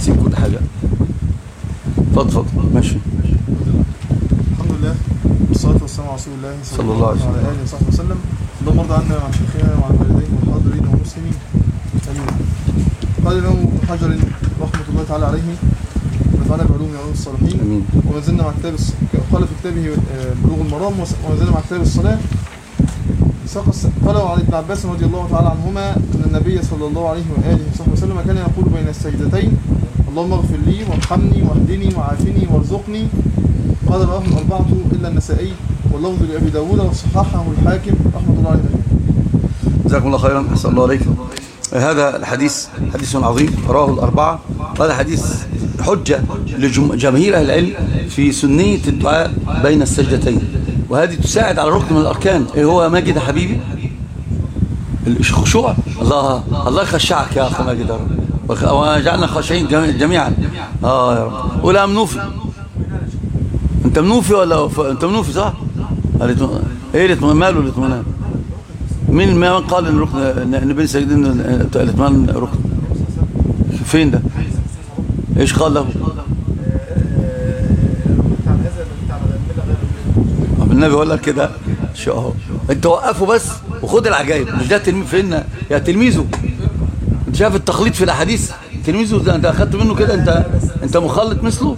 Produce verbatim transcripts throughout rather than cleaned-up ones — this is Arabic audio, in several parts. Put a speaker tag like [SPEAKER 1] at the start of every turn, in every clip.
[SPEAKER 1] نسيب كل حاجة. اتفضل اتفضل ماشي.
[SPEAKER 2] الحمد لله والصلاة والسلام على رسول الله
[SPEAKER 1] صلى الله عليه وسلم
[SPEAKER 2] وعلى آله وصحبه وسلم. اللهم ارض عنا وعن شيخنا وعن والدينا والحاضرين والمسلمين آمين. قال الإمام ابن حجر رحمة الله تعالى عليه ونفعنا بعلوم وعلوم الصالحين.
[SPEAKER 1] امين.
[SPEAKER 2] وما زلنا مع كتاب الص... قال في كتابه بلوغ المرام وما زلنا مع كتاب الصلاة. قال عن ابن عباس رضي الله تعالى عنهما أن النبي صلى الله عليه وآله وصحبه وسلم كان يقول بين السجدتين اللهم اغفر لي وارحمني واهدني وعافني وارزقني. قال رواه الأربعة إلا النسائي واللفظ لأبي داود وصححه الحاكم رحمة الله عليه.
[SPEAKER 1] جزاكم الله خيرا. أحسن الله عليك. هذا الحديث حديث عظيم رواه الأربعة. هذا حديث حجة لجماهير أهل العلم في سنية الدعاء بين السجدتين، وهذه تساعد على ركن من الأركان. إيه هو ماجد يا حبيبي؟ الخشوع. الله الله يخشعك يا أخي ماجد يا رب، وجعلنا خاشعين جميعا. آه يا رب. ولا منوفي؟ أنت منوفي ولا ف... أنت منوفي صح؟ إيه الاطمئنان؟ ماله الاطمئنان؟ مين ما قال إن ركن إن بين سجدين الاطمئنان ركن؟ فين ده؟ إيش قال له؟ النبي ولا كده شو اهو. انت وقفه بس وخد العجائب. مش ده تلميذ فين يا تلميذه؟ انت شايف التخليط في الاحاديث؟ تلميذه ده انت اخدت منه كده؟ انت انت مخلط مثله.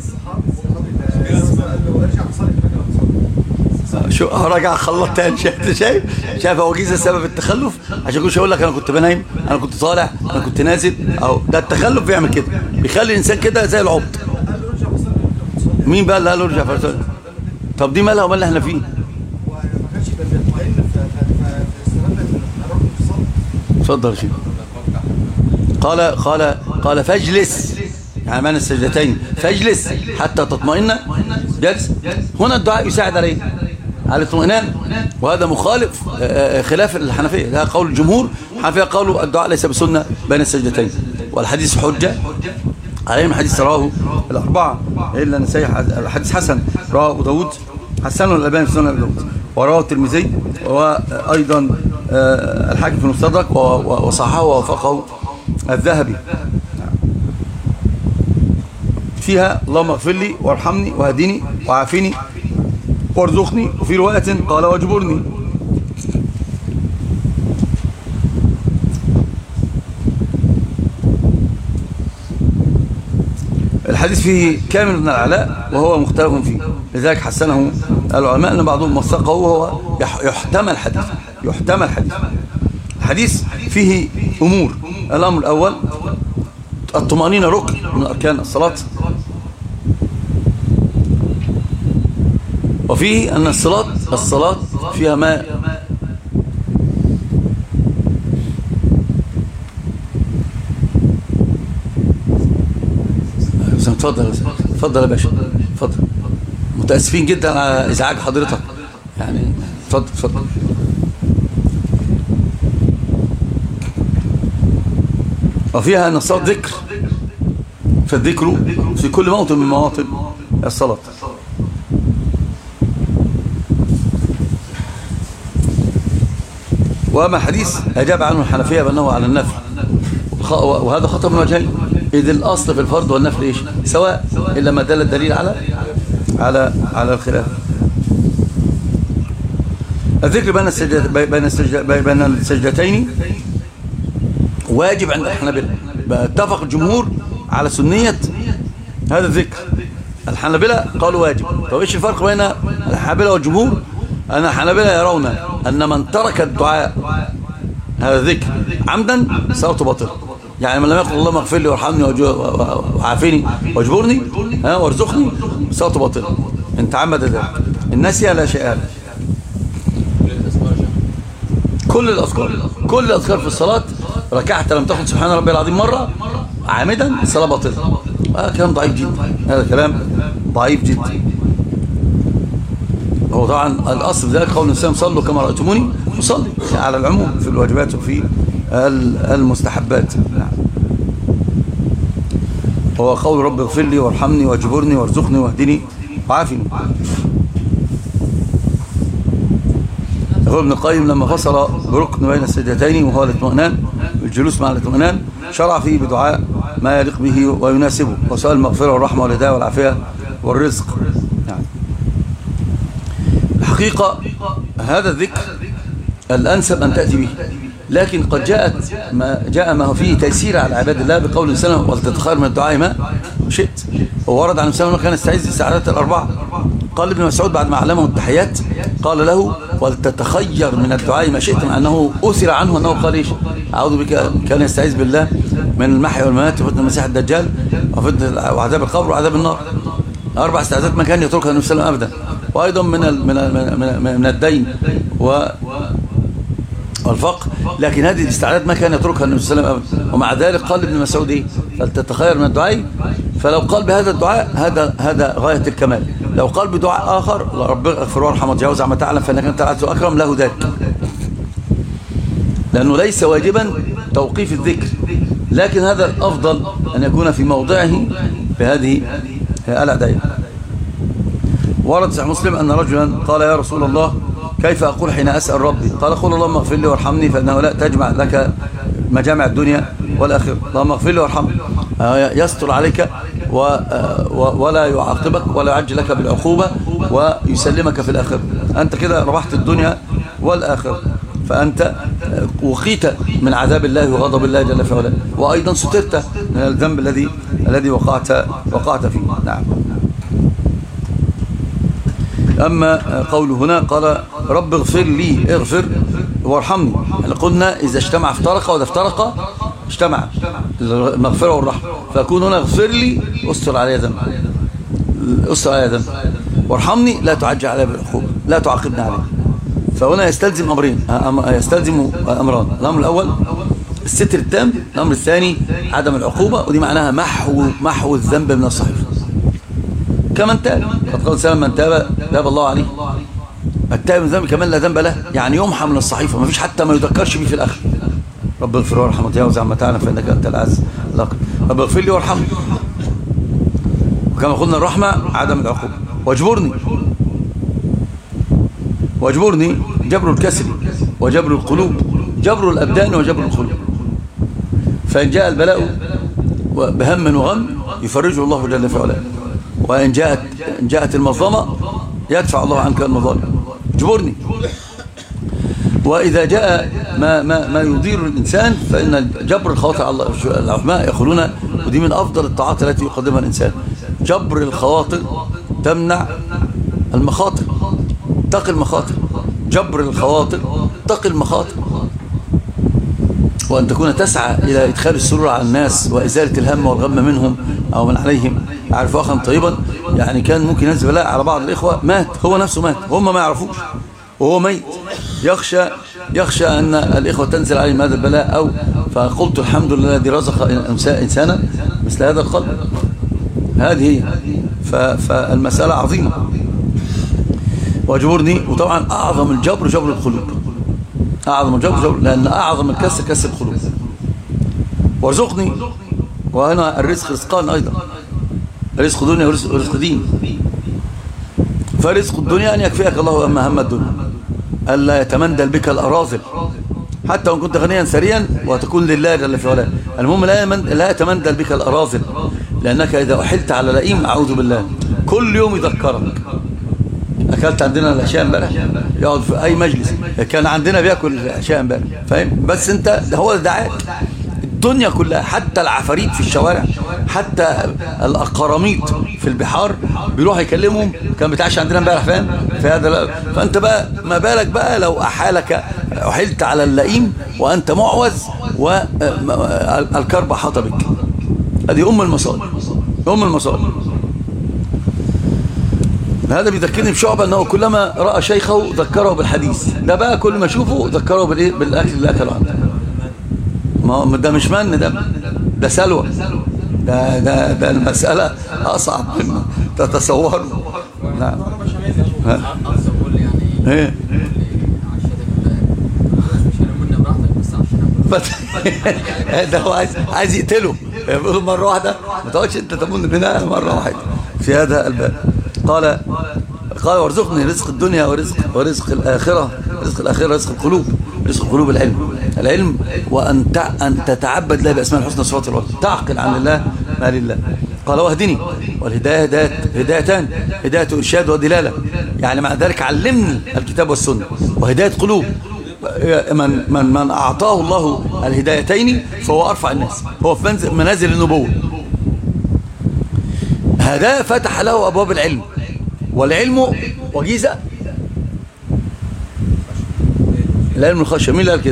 [SPEAKER 1] شو راجع خلط تاني. شايف شايف شايف هو جيزه سبب التخلف عشان كل شويه يقول لك انا كنت بنايم، انا كنت طالع، انا كنت نازل. اهو ده التخلف بيعمل كده، بيخلي الانسان كده زي العبط. مين بقى اللي قال له ارجع فرسان؟ طب دي مالها ومال اللي احنا فيه؟ اتفضل يا شيخ. قال قال قال فاجلس، يعني معنى السجدتين فاجلس حتى تطمئن. جلس هنا الدعاء يساعد عليه على الاطمئنان، وهذا مخالف خلاف الحنفيه. ده قول الجمهور. الحنفيه قالوا الدعاء ليس بسنه بين السجدتين، والحديث حجه عليهم. حديث رواه الاربعه الا النسائي، الحديث حسن رواه ابو داود، حسنه الألباني في سنن ابي داود، ورواه الترمذي، وايضا الحاكم في المستدرك، وصححه ووافقه الذهبي. فيها اللهم اغفر لي وارحمني واهدني وعافني وارزقني، وفي روايه قال واجبرني. الحديث فيه كامل بن العلاء وهو مختلف فيه، لذلك حسنه العلماء ان بعضهم وثقه وهو يحتمل حديث يحتمل حديث. الحديث فيه امور. الامر الاول الطمأنينة ركن من اركان الصلاه، وفيه ان الصلاه الصلاه فيها ما اتفضل اتفضل يا باشا اتفضل. متاسفين جدا على ازعاج حضرتك يعني. اتفضل اتفضل. وفيها ان الصلاه ذكر، فالذكر في كل موطن من مواطن الصلاه. واما الحديث اجاب عنه الحنفيه بانه على النفل، وهذا خطأ من وجهين. إذ الأصل في الفرض والنفل إيش؟ سواء، إلا ما دل الدليل على على على الخلاف. الذكر بين السجد بين السجد بين السجدتين واجب عند الحنابلة. اتفق الجمهور على سنية هذا الذكر. الحنابلة قالوا واجب. طب إيش الفرق بين الحنابلة والجمهور؟ أن الحنابلة يرون أن من ترك الدعاء هذا الذكر عمدا صلاته باطلة. يعني من لم يقل اللهم اغفر لي وارحمني وعافني واجبرني وارزقني صلاته باطلة ان تعمد ذلك. النسي لا شيء له. كل الاذكار كل الاذكار في الصلاه، ركعت لم تقل سبحان ربي العظيم مره عامدا الصلاه باطله. هذا كلام ضعيف جدا. هذا كلام ضعيف جدا. هو طبعا الاصل ذلك قول الانسان صلوا كما رايتموني اصلي على العموم في الواجبات وفي المستحبات. نعم. هو قول رب اغفر لي وارحمني واجبرني وارزقني واهدني وعافني. يقول ابن القيم لما فصل بركن بين السجدتين وهو الاطمئنان، الجلوس مع الاطمئنان، شرع فيه بدعاء ما يليق به ويناسبه، وسؤال المغفرة والرحمة والهداية والعافية والرزق. يعني الحقيقة هذا الذكر الأنسب أن تأتي به، لكن قد جاءت ما جاء ما هو فيه تيسير على عباد الله بقول الإنسان ولتتخير من الدعاء ما شئت. وورد عن الإنسان أنه كان يستعيذ الاستعاذات الأربعة. قال ابن مسعود بعد ما علمه التحيات قال له ولتتخير من الدعاء ما شئت، مع أنه أثر عنه أنه قال إيش؟ أعوذ بك، كان يستعيذ بالله من المحيا والممات وفتنة المسيح الدجال وفتنة وعذاب القبر وعذاب النار. أربع استعاذات ما كان يتركها النبي صلى الله عليه وسلم أبدا. وأيضا من من من, من الدين و والفقر، لكن هذه الاستعداد ما كان يتركها النبي صلى الله عليه وسلم أبدا. ومع ذلك قال ابن مسعود ايه؟ فلتتخير من الدعاء. فلو قال بهذا الدعاء هذا هذا غاية الكمال. لو قال بدعاء آخر رب اغفر وارحم وتجاوز عما تعلم فإنك أنت العزيز الأكرم له ذلك، لأنه ليس واجبا توقيف الذكر، لكن هذا الأفضل أن يكون في موضعه بهذه الأدعية. ورد صحيح مسلم أن رجلا قال يا رسول الله كيف أقول حين أسأل ربي؟ قال قل اللهم اغفر لي وارحمني فإنه لا تجمع لك مجامع الدنيا والآخرة. اللهم اغفر لي وارحمني يستر عليك ولا يعاقبك ولا يعجل لك بالعقوبة ويسلمك في الآخرة. أنت كده ربحت الدنيا والآخرة، فأنت وقيت من عذاب الله وغضب الله جل في علاه، وأيضا سترت من الذنب الذي الذي وقعت وقعت فيه. نعم. أما قوله هنا قال رب اغفر لي اغفر وارحمني، يعني قلنا إذا اجتمع افترق وإذا افترق اجتمع المغفرة والرحمة، فأكون هنا اغفر لي أستر علي ذنب، أستر علي ذنب، وارحمني لا تعجل علي بالعقوبة، لا تعاقبني عليه. فهنا يستلزم أمرين، يستلزم أمران. الأمر الأول الستر التام، الأمر الثاني عدم العقوبة، ودي معناها محو محو الذنب من الصحيفة كمن تاب. قد قال سلام من تاب تاب الله عليه. التائب من ذنب كمان لا ذنب له، يعني يمحى من الصحيفة، ما فيش حتى ما يذكرش بيه في الآخر. رب اغفر وارحم وتجاوز عما تعلم فإنك أنت العز الأكرم. رب اغفر لي وارحمني، وكما قلنا الرحمة عدم العقوبة. واجبرني واجبرني جبر الكسر وجبر القلوب، جبر الأبدان وجبر القلوب. فإن جاء البلاء بهم وغم يفرجه الله جل في علاه، وإن جاءت إن جاءت المظلمة يدفع الله عنك المظالم. جبرني. وإذا جاء ما ما ما يضير الإنسان فإن جبر الخواطر، الله العلماء يقولون ودي من أفضل الطاعات التي يقدمها الإنسان، جبر الخواطر تمنع المخاطر، تقي المخاطر. جبر الخواطر تقي المخاطر، وأن تكون تسعى إلى إدخال السرور على الناس وإزالة الهم والغم منهم أو من عليهم. أعرف أخا طيبا يعني كان ممكن ينزل بلاء على بعض الإخوة، مات هو نفسه، مات هم ما يعرفوش وهو ميت، يخشى يخشى أن الإخوة تنزل عليهم هذا البلاء. أو فقلت الحمد لله الذي رزق إنسانا مثل هذا القلب. هذه هي، فالمسألة عظيمة. واجبرني. وطبعا أعظم الجبر جبر القلوب، أعظم الجبر جبر، لأن أعظم الكسر كسر القلوب. وارزقني، وهنا الرزق رزقان أيضا، رزق دنيا ورزق دين. فرزق الدنيا أن يكفيك الله أما هم الدنيا، ألا يتمندل بك الأراذل حتى وإن كنت غنيا ثريا وتكون لله جل في علاه. المهم لا لا يتمندل بك الأراذل، لأنك إذا أحلت على لئيم أعوذ بالله كل يوم يذكرك. أكلت عندنا العشاء امبارح، يقعد في أي مجلس كان عندنا بياكل العشاء امبارح، فاهم؟ بس أنت هو دعاك. الدنيا كلها حتى العفاريت في الشوارع، حتى القراميط في البحار بيروح يكلمهم، كان بتعشى عندنا امبارح، فاهم؟ فهذا فأنت بقى ما بالك بقى لو أحالك أحلت على اللئيم وأنت معوز والكرب حاط بك. هذه أم المصائب، أم المصائب. هذا بيذكرني بشعبة أنه كلما رأى شيخه ذكره بالحديث، ده بقى كل ما يشوفه ذكره بالإيه؟ بالأكل اللي أكله عنده. ما ده مش من ده ده سلوى، ده ده ده المسألة أصعب مما تتصور. نعم. ايه ده هو عايز عايز يقتله، يقول مرة واحدة، ما تقعدش أنت تمن بنا مرة واحدة في هذا الباب. قال قال وارزقني رزق الدنيا ورزق ورزق الآخرة، رزق الآخرة رزق القلوب. رزق قلوب العلم. العلم وأن أن تتعبد الله بأسماء الحسنى والصفات العلى، تعقل عن الله ما لله. قال واهدني، والهداية هداية هدايتان، هداية إرشاد ودلالة، يعني مع ذلك علمني الكتاب والسنة. وهداية قلوب، من من من أعطاه الله الهدايتين فهو أرفع الناس، هو في منازل النبوة. هذا فتح له أبواب العلم، والعلم وجيزة. العلم الخشية، مين اللي قال كده؟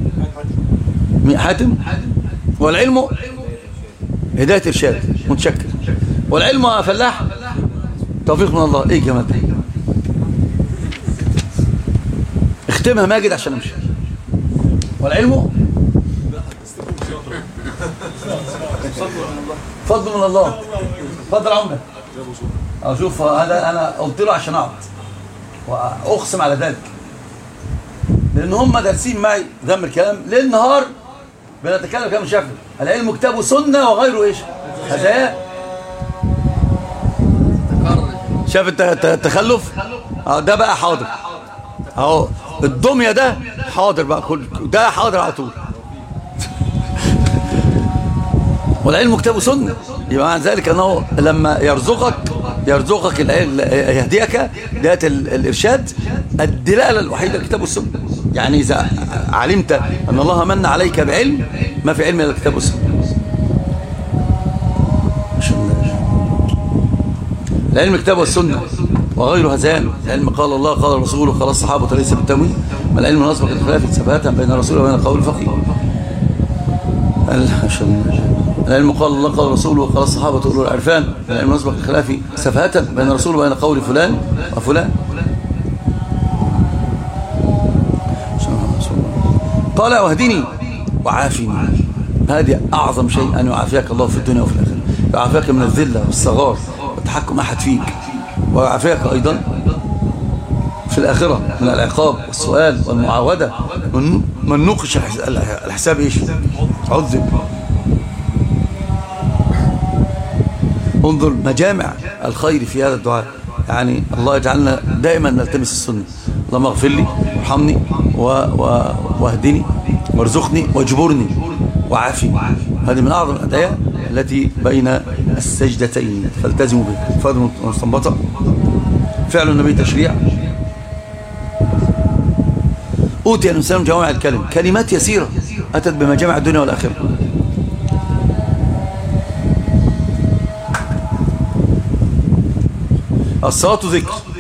[SPEAKER 1] حاتم. والعلم هداية إرشاد، متشكر. والعلم فلاح، توفيق من الله. ايه جمال ده؟ اختمها ماجد عشان امشي. والعلم فضل من الله. فضل عمرك. اشوف هذا انا قلت له عشان اقعد واقسم على ذلك، لان هم دارسين معي ذم الكلام ليل نهار، بنتكلم كلام شافعي. العلم كتاب وسنه وغيره ايش؟ هذا شاف التخلف. اه ده بقى حاضر اهو، الدميه ده حاضر بقى، كل ده حاضر على طول. والعلم كتاب وسنه، يبقى مع ذلك انه لما يرزقك يرزقك يهديك ديت الارشاد، الدلاله الوحيده الكتاب والسنه. يعني اذا علمت ان الله من عليك بعلم، ما في علم الا الكتاب والسنه. العلم كتاب والسنه وغير هذان. العلم قال الله قال رسوله قال الصحابه ليس بالتمويه. ما العلم نسبق الخلاف ثباتا بين الرسول وبين قول الفقيه. العلم قال الله قال رسوله وقال الصحابه اولو العرفان. العلم نسبق الخلاف سفهة بين الرسول وبين قول فلان وفلان. قال واهدني وعافني. هذه اعظم شيء، ان يعافيك الله في الدنيا وفي الاخره، يعافيك من الذله والصغار وتحكم احد فيك، ويعافيك ايضا في الاخره من العقاب والسؤال والمعاوده. من, من نوقش الحساب ايش؟ عذب. انظر مجامع الخير في هذا الدعاء. يعني الله يجعلنا دائما نلتمس السنه. اللهم اغفر لي وارحمني واهدني وارزقني واجبرني وعافني. هذه من اعظم الادعية التي بين السجدتين، فالتزموا بها. فضل مستنبطه، فعل النبي تشريع. اوتي الانسان جوامع الكلم، كلمات يسيره اتت بمجامع الدنيا والاخره. الصلاه ذكر،